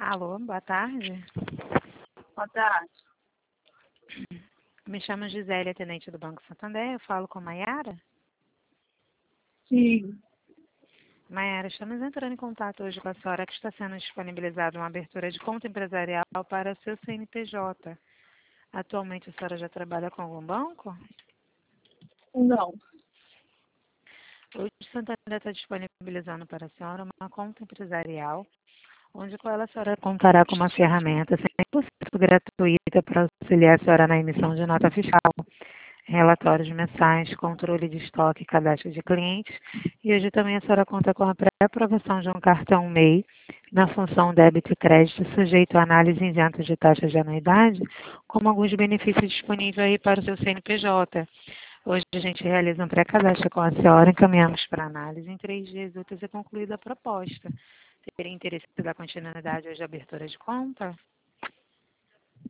Alô, boa tarde. Boa tarde. Me chamo Gisele, atendente do Banco Santander. Eu falo com Maiara. Sim. Maiara, estamos entrando em contato hoje com a senhora que está sendo disponibilizada uma abertura de conta empresarial para seu CNPJ. Atualmente a senhora já trabalha com algum banco? Não. Hoje o Santander está disponibilizando para a senhora uma conta empresarial, onde com ela a senhora contará com uma ferramenta 100% gratuita para auxiliar a senhora na emissão de nota fiscal, relatórios mensais, controle de estoque e cadastro de clientes. E hoje também a senhora conta com a pré-aprovação de um cartão MEI na função débito e crédito, sujeito a análise isenta de taxa de anuidade, como alguns benefícios disponíveis aí para o seu CNPJ. Hoje a gente realiza um pré-cadastro com a senhora, encaminhamos para análise. Em 3 dias úteis é concluída a proposta. Teria interesse da continuidade hoje da abertura de conta?